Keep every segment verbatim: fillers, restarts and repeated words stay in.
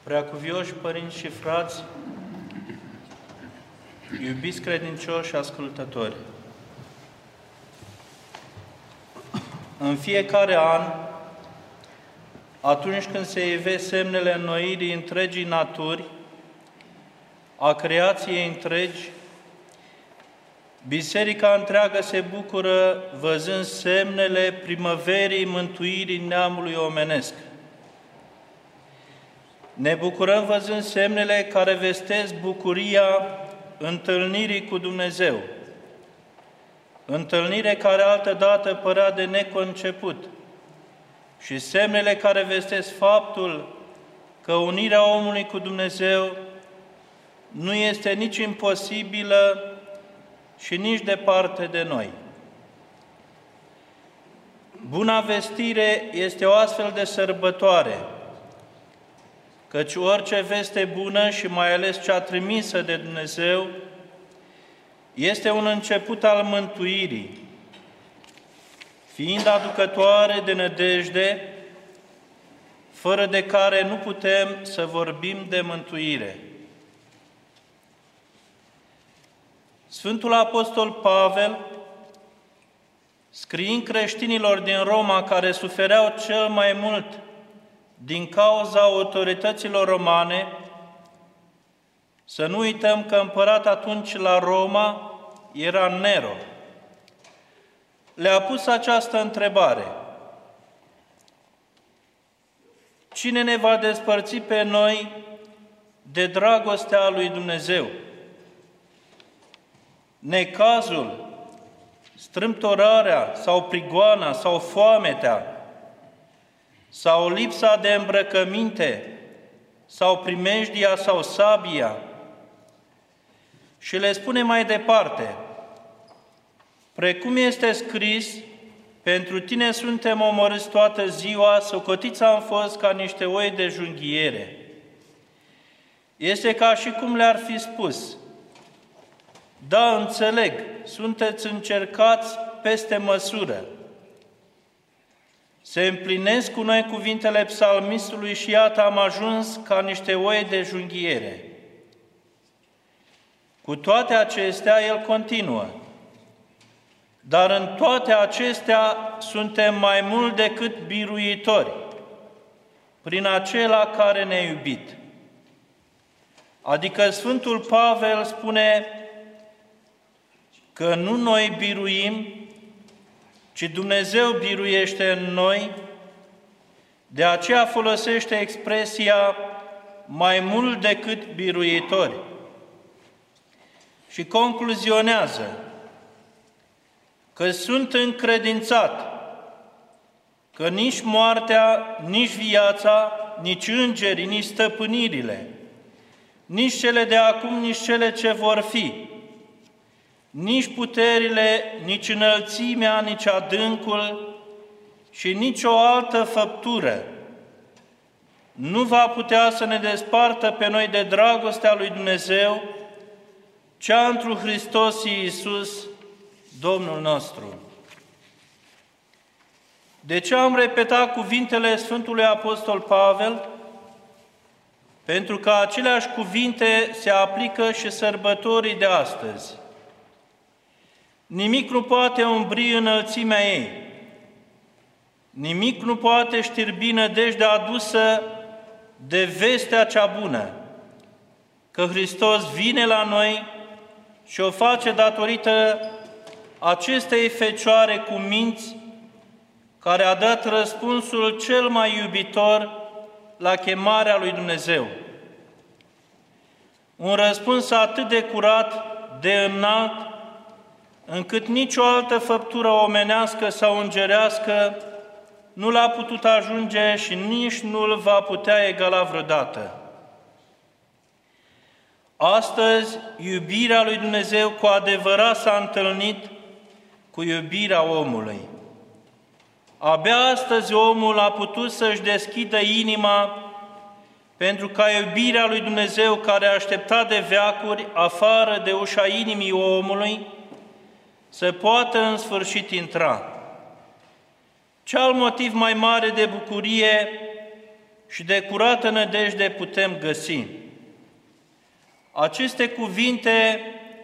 Preacuvioși părinți și frați, iubiți credincioși și ascultători, în fiecare an, atunci când se ivesc semnele înnoirii întregii naturi, a creației întregi, Biserica întreagă se bucură văzând semnele primăverii mântuirii neamului omenesc. Ne bucurăm văzând semnele care vestesc bucuria întâlnirii cu Dumnezeu, întâlnire care altădată părea de neconceput, și semnele care vestesc faptul că unirea omului cu Dumnezeu nu este nici imposibilă și nici departe de noi. Buna vestire este o astfel de sărbătoare, căci orice veste bună și mai ales cea trimisă de Dumnezeu este un început al mântuirii, fiind aducătoare de nădejde, fără de care nu putem să vorbim de mântuire. Sfântul Apostol Pavel, scriind creștinilor din Roma care sufereau cel mai mult din cauza autorităților romane, să nu uităm că împărat atunci la Roma era Nero, le-a pus această întrebare: cine ne va despărți pe noi de dragostea lui Dumnezeu? Necazul, strâmtorarea sau prigoana sau foametea, sau lipsa de îmbrăcăminte, sau primejdia sau sabia. Și le spune mai departe: precum este scris, pentru tine suntem omorâți toată ziua, socotiți am fost ca niște oi de junghiere. Este ca și cum le-ar fi spus: da, înțeleg, sunteți încercați peste măsură. Se împlinesc cu noi cuvintele psalmistului și iată am ajuns ca niște oi de junghiere. Cu toate acestea, el continuă: dar în toate acestea suntem mai mult decât biruitori, prin acela care ne-a iubit. Adică Sfântul Pavel spune că nu noi biruim, ci Dumnezeu biruiește în noi, de aceea folosește expresia mai mult decât biruitori. Și concluzionează că sunt încredințat că nici moartea, nici viața, nici îngerii, nici stăpânirile, nici cele de acum, nici cele ce vor fi, nici puterile, nici înălțimea, nici adâncul și nici o altă făptură nu va putea să ne despartă pe noi de dragostea lui Dumnezeu, cea întru Hristos Iisus, Domnul nostru. De ce am repetat cuvintele Sfântului Apostol Pavel? Pentru că aceleași cuvinte se aplică și sărbătorii de astăzi. Nimic nu poate umbri înălțimea ei, nimic nu poate știrbi nădejdea adusă de vestea cea bună, că Hristos vine la noi și o face datorită acestei fecioare cu minți, care a dat răspunsul cel mai iubitor la chemarea lui Dumnezeu. Un răspuns atât de curat, de înalt, încât nicio altă făptură omenească sau îngerească nu l-a putut ajunge și nici nu-l va putea egala vreodată. Astăzi, iubirea lui Dumnezeu cu adevărat s-a întâlnit cu iubirea omului. Abia astăzi omul a putut să-și deschidă inima pentru ca iubirea lui Dumnezeu, care a așteptat de veacuri afară de ușa inimii omului, să poată în sfârșit intra. Ce alt motiv mai mare de bucurie și de curată nădejde putem găsi. Aceste cuvinte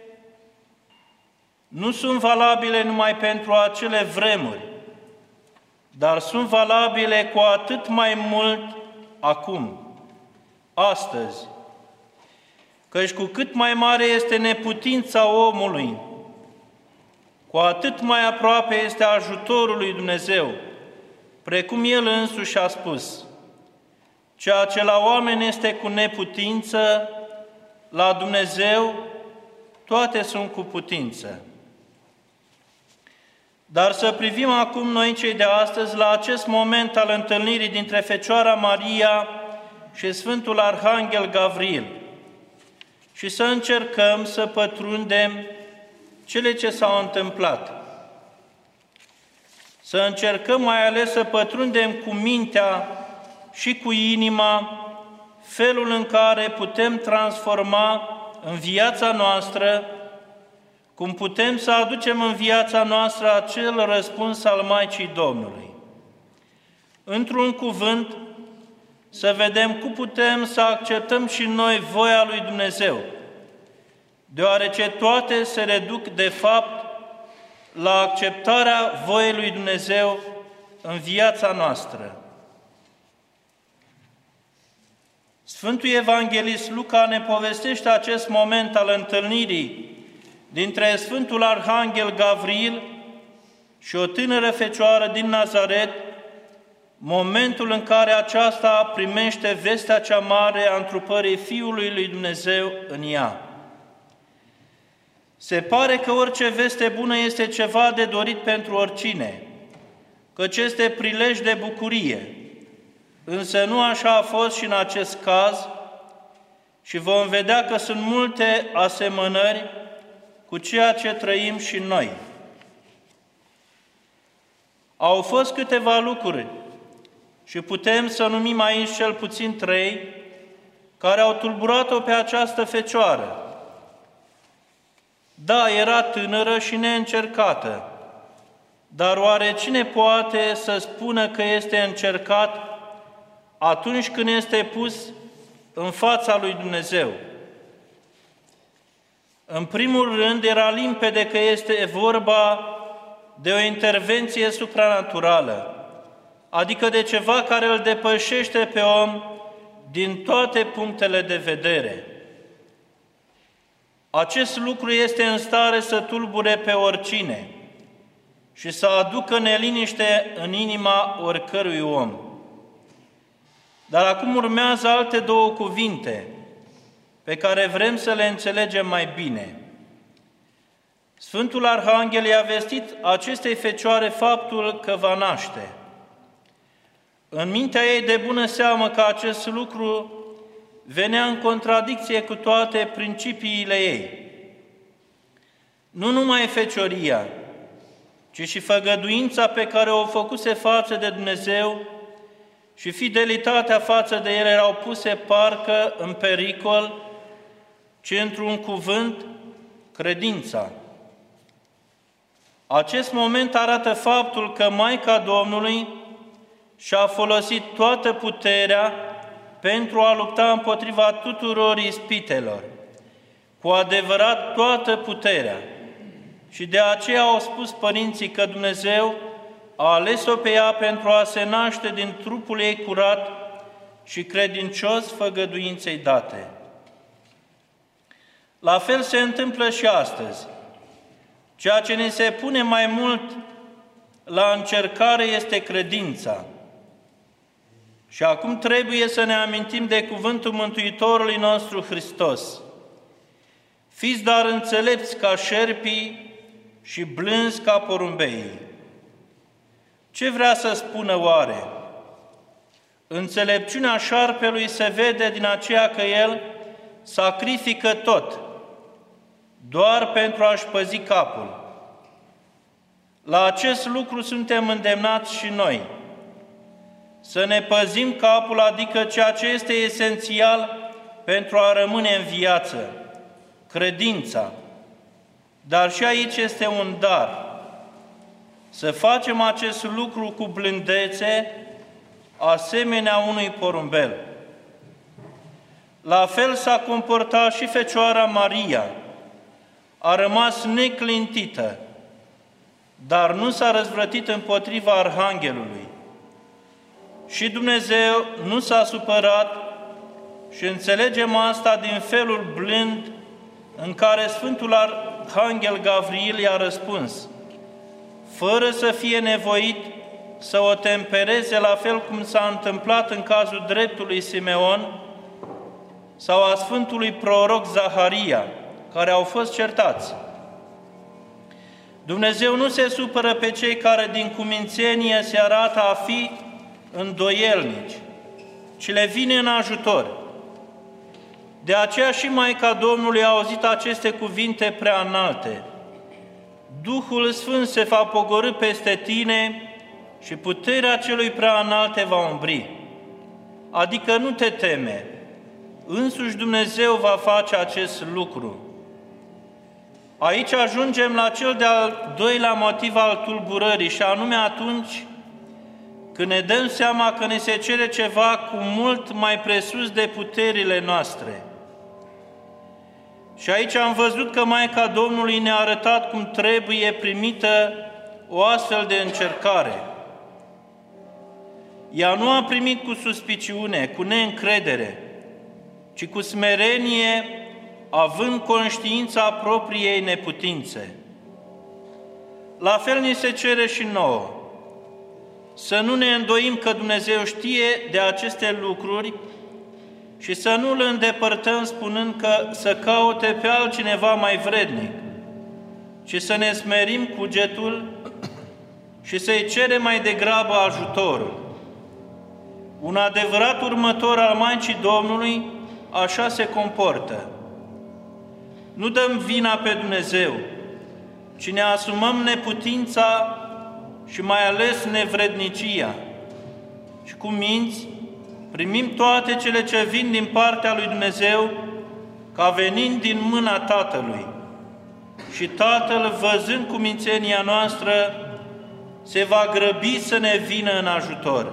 nu sunt valabile numai pentru acele vremuri, dar sunt valabile cu atât mai mult acum, astăzi, căci cu cât mai mare este neputința omului, cu atât mai aproape este ajutorul lui Dumnezeu, precum El însuși a spus: ceea ce la oameni este cu neputință, la Dumnezeu toate sunt cu putință. Dar să privim acum noi cei de astăzi la acest moment al întâlnirii dintre Fecioara Maria și Sfântul Arhanghel Gavril și să încercăm să pătrundem cele ce s-au întâmplat. Să încercăm mai ales să pătrundem cu mintea și cu inima felul în care putem transforma în viața noastră, cum putem să aducem în viața noastră acel răspuns al Maicii Domnului. Într-un cuvânt, să vedem cum putem să acceptăm și noi voia lui Dumnezeu, deoarece toate se reduc de fapt la acceptarea voiei lui Dumnezeu în viața noastră. Sfântul Evanghelist Luca ne povestește acest moment al întâlnirii dintre Sfântul Arhanghel Gavril și o tânără fecioară din Nazaret, momentul în care aceasta primește vestea cea mare a întrupării Fiului lui Dumnezeu în ea. Se pare că orice veste bună este ceva de dorit pentru oricine, căci este prilej de bucurie, însă nu așa a fost și în acest caz și vom vedea că sunt multe asemănări cu ceea ce trăim și noi. Au fost câteva lucruri și putem să numim aici cel puțin trei care au tulburat-o pe această fecioară. Da, era tânără și neîncercată, dar oare cine poate să spună că este încercat atunci când este pus în fața lui Dumnezeu? În primul rând, era limpede că este vorba de o intervenție supranaturală, adică de ceva care îl depășește pe om din toate punctele de vedere. Acest lucru este în stare să tulbure pe oricine și să aducă neliniște în inima oricărui om. Dar acum urmează alte două cuvinte pe care vrem să le înțelegem mai bine. Sfântul Arhanghel i-a vestit acestei fecioare faptul că va naște. În mintea ei de bună seamă că acest lucru venea în contradicție cu toate principiile ei. Nu numai fecioria, ci și făgăduința pe care o făcuse față de Dumnezeu și fidelitatea față de El erau puse parcă în pericol, ci într-un cuvânt, credința. Acest moment arată faptul că Maica Domnului și-a folosit toată puterea pentru a lupta împotriva tuturor ispitelor, cu adevărat toată puterea. Și de aceea au spus părinții că Dumnezeu a ales-o pe ea pentru a se naște din trupul ei curat și credincios făgăduinței date. La fel se întâmplă și astăzi. Ceea ce ne se pune mai mult la încercare este credința. Și acum trebuie să ne amintim de cuvântul Mântuitorului nostru Hristos. Fiți dar înțelepți ca șerpii și blânzi ca porumbeii. Ce vrea să spună oare? Înțelepciunea șarpelui se vede din aceea că el sacrifică tot, doar pentru a-și păzi capul. La acest lucru suntem îndemnați și noi, să ne păzim capul, adică ceea ce este esențial pentru a rămâne în viață, credința. Dar și aici este un dar. Să facem acest lucru cu blândețe, asemenea unui porumbel. La fel s-a comportat și Fecioara Maria, a rămas neclintită, dar nu s-a răzvrătit împotriva Arhanghelului. Și Dumnezeu nu s-a supărat și înțelegem asta din felul blând în care Sfântul Arhanghel Gavriil i-a răspuns, fără să fie nevoit să o tempereze, la fel cum s-a întâmplat în cazul dreptului Simeon sau a Sfântului Proroc Zaharia, care au fost certați. Dumnezeu nu se supără pe cei care din cumințenie se arată a fi îndoielnici, ci le vine în ajutor. De aceea și Maica Domnului a auzit aceste cuvinte prea înalte. Duhul Sfânt se va pogorî peste tine și puterea celui prea înalt te va umbri. Adică nu te teme, însuși Dumnezeu va face acest lucru. Aici ajungem la cel de-al doilea motiv al tulburării, și anume atunci când ne dăm seama că ne se cere ceva cu mult mai presus de puterile noastre. Și aici am văzut că Maica Domnului ne-a arătat cum trebuie primită o astfel de încercare. Ea nu a primit cu suspiciune, cu neîncredere, ci cu smerenie, având conștiința propriei neputințe. La fel ni se cere și nouă, să nu ne îndoim că Dumnezeu știe de aceste lucruri și să nu îl îndepărtăm spunând că să caute pe altcineva mai vrednic, ci să ne smerim cugetul și să-i cerem mai degrabă ajutorul. Un adevărat următor al Maicii Domnului așa se comportă. Nu dăm vina pe Dumnezeu, ci ne asumăm neputința și mai ales nevrednicia. Și cu minți primim toate cele ce vin din partea lui Dumnezeu, ca venind din mâna Tatălui. Și Tatăl, văzând cumințenia noastră, se va grăbi să ne vină în ajutor.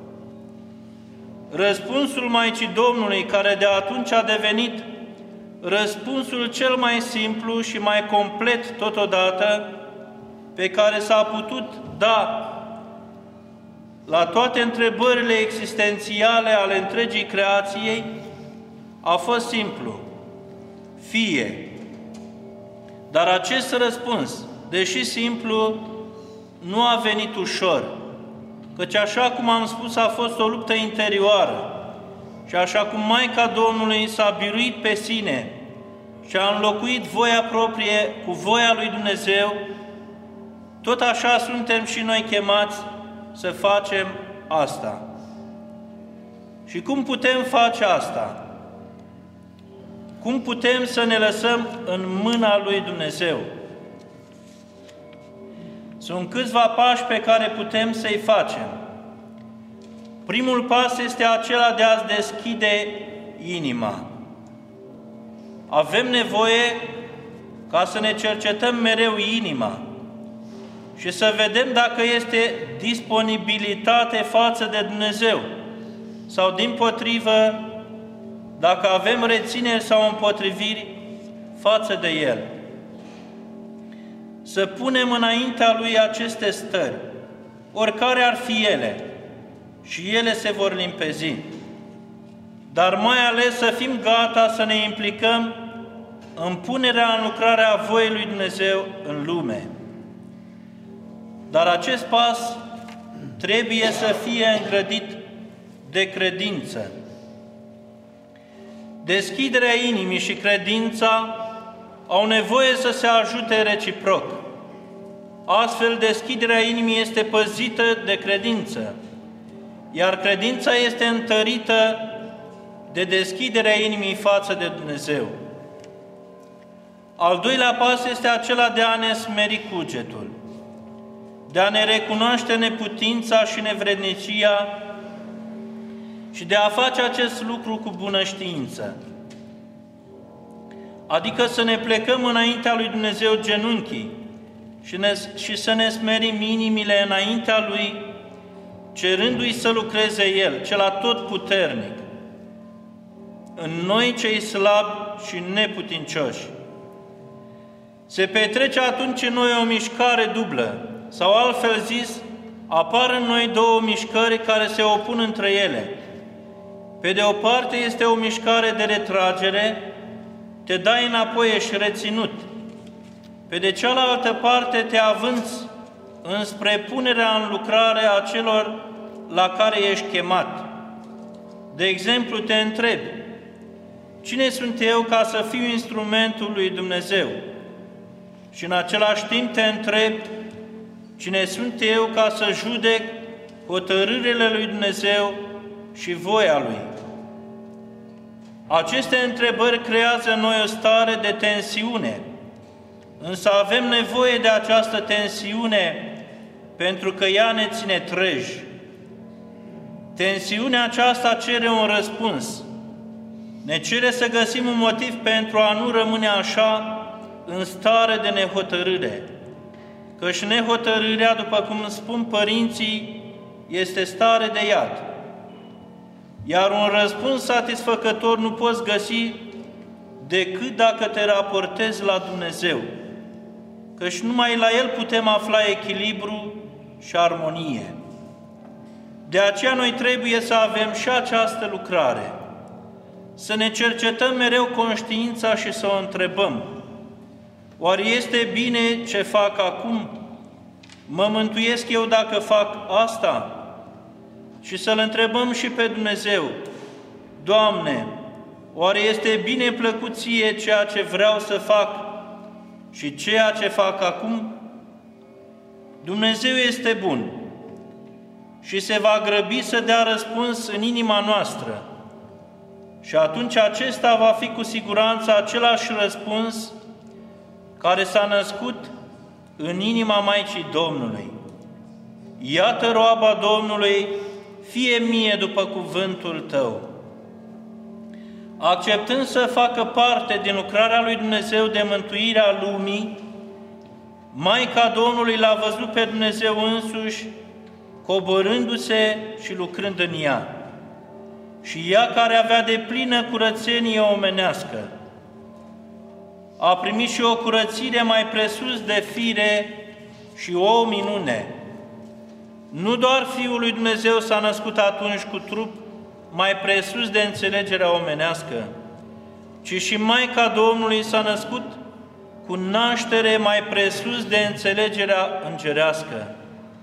Răspunsul Maicii Domnului, care de atunci a devenit răspunsul cel mai simplu și mai complet totodată, pe care s-a putut da la toate întrebările existențiale ale întregii creației, a fost simplu: fie. Dar acest răspuns, deși simplu, nu a venit ușor, căci așa cum am spus, a fost o luptă interioară și așa cum Maica Domnului s-a biruit pe sine și a înlocuit voia proprie cu voia lui Dumnezeu, tot așa suntem și noi chemați să facem asta. Și cum putem face asta? Cum putem să ne lăsăm în mâna lui Dumnezeu? Sunt câțiva pași pe care putem să-i facem. Primul pas este acela de a-ți deschide inima. Avem nevoie ca să ne cercetăm mereu inima și să vedem dacă este disponibilitate față de Dumnezeu sau, dimpotrivă, dacă avem rețineri sau împotriviri față de El. Să punem înaintea Lui aceste stări, oricare ar fi ele, și ele se vor limpezi. Dar mai ales să fim gata să ne implicăm în punerea în lucrarea voii lui Dumnezeu în lume. Dar acest pas trebuie să fie îngrădit de credință. Deschiderea inimii și credința au nevoie să se ajute reciproc. Astfel, deschiderea inimii este păzită de credință, iar credința este întărită de deschiderea inimii față de Dumnezeu. Al doilea pas este acela de a ne smeri cugetul, de a ne recunoaște neputința și nevrednicia și de a face acest lucru cu bună știință. Adică să ne plecăm înaintea lui Dumnezeu genunchii și, ne, și să ne smerim inimile înaintea Lui, cerându-i să lucreze El, cel atotputernic, în noi cei slabi și neputincioși. Se petrece atunci în noi o mișcare dublă, sau altfel zis, apar în noi două mișcări care se opun între ele. Pe de o parte este o mișcare de retragere, te dai înapoi, ești reținut. Pe de cealaltă parte te avânți înspre punerea în lucrare a celor la care ești chemat. De exemplu, te întrebi, cine sunt eu ca să fiu instrumentul lui Dumnezeu? Și în același timp te întrebi, cine sunt eu ca să judec hotărârile lui Dumnezeu și voia Lui? Aceste întrebări creează în noi o stare de tensiune, însă avem nevoie de această tensiune pentru că ea ne ține treji. Tensiunea aceasta cere un răspuns. Ne cere să găsim un motiv pentru a nu rămâne așa în stare de nehotărâre. Căci nehotărârea, după cum spun părinții, este stare de iad. Iar un răspuns satisfăcător nu poți găsi decât dacă te raportezi la Dumnezeu, căci numai la El putem afla echilibru și armonie. De aceea noi trebuie să avem și această lucrare, să ne cercetăm mereu conștiința și să o întrebăm, oare este bine ce fac acum? Mă mântuiesc eu dacă fac asta? Și să-L întrebăm și pe Dumnezeu, Doamne, oare este bine plăcut Ție ceea ce vreau să fac și ceea ce fac acum? Dumnezeu este bun și se va grăbi să dea răspuns în inima noastră. Și atunci acesta va fi cu siguranță același răspuns care s-a născut în inima Maicii Domnului. Iată roaba Domnului, fie mie după cuvântul Tău. Acceptând să facă parte din lucrarea lui Dumnezeu de mântuirea lumii, Maica Domnului l-a văzut pe Dumnezeu însuși, coborându-se și lucrând în ea. Și ea, care avea deplină curățenie omenească, a primit și o curățire mai presus de fire și o minune. Nu doar Fiul lui Dumnezeu s-a născut atunci cu trup mai presus de înțelegerea omenească, ci și Maica Domnului s-a născut cu naștere mai presus de înțelegerea îngerească.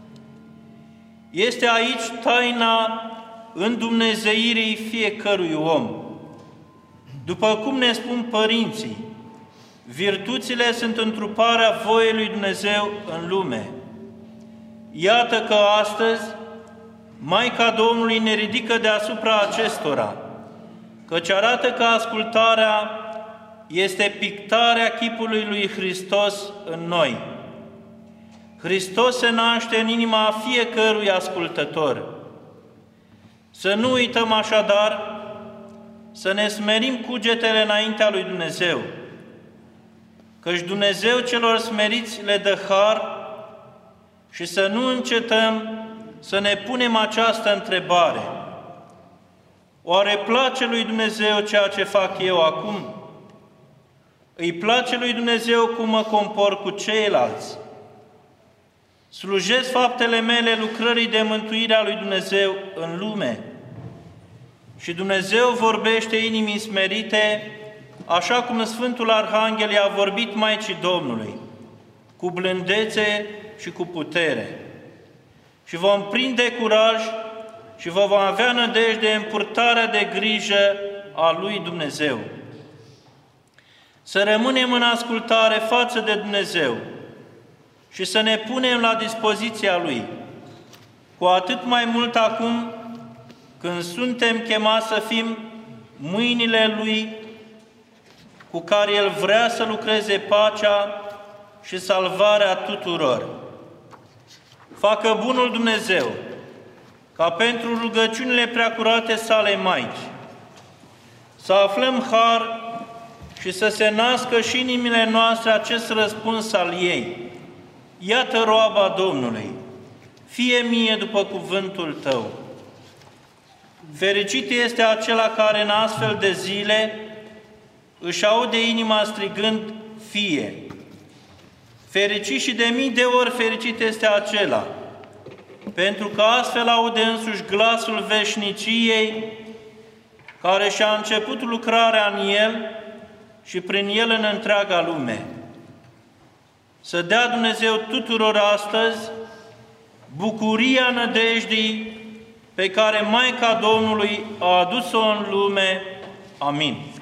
Este aici taina îndumnezeirii fiecărui om. După cum ne spun părinții, virtuțile sunt întruparea voiei lui Dumnezeu în lume. Iată că astăzi Maica Domnului ne ridică deasupra acestora, căci arată că ascultarea este pictarea chipului lui Hristos în noi. Hristos se naște în inima fiecărui ascultător. Să nu uităm așadar să ne smerim cugetele înaintea lui Dumnezeu, căci Dumnezeu celor smeriți le dă har, și să nu încetăm să ne punem această întrebare. Oare place lui Dumnezeu ceea ce fac eu acum? Îi place lui Dumnezeu cum mă compor cu ceilalți? Slujesc faptele mele lucrării de mântuire a lui Dumnezeu în lume? Și Dumnezeu vorbește inimii smerite, așa cum Sfântul Arhanghel i-a vorbit Maicii Domnului, cu blândețe și cu putere. Și vom prinde curaj și vom avea nădejde în purtarea de grijă a lui Dumnezeu. Să rămânem în ascultare față de Dumnezeu și să ne punem la dispoziția Lui, cu atât mai mult acum când suntem chemați să fim mâinile Lui cu care El vrea să lucreze pacea și salvarea tuturor. Facă bunul Dumnezeu ca pentru rugăciunile preacurate sale Maici să aflăm har și să se nască și în inimile noastre acest răspuns al ei. Iată roaba Domnului, fie mie după cuvântul Tău. Fericit este acela care în astfel de zile își aude inima strigând, fie. Fericit și de mii de ori fericit este acela, pentru că astfel aude însuși glasul veșniciei, care și-a început lucrarea în el și prin el în întreaga lume. Să dea Dumnezeu tuturor astăzi bucuria nădejdii pe care Maica Domnului a adus-o în lume. Amin.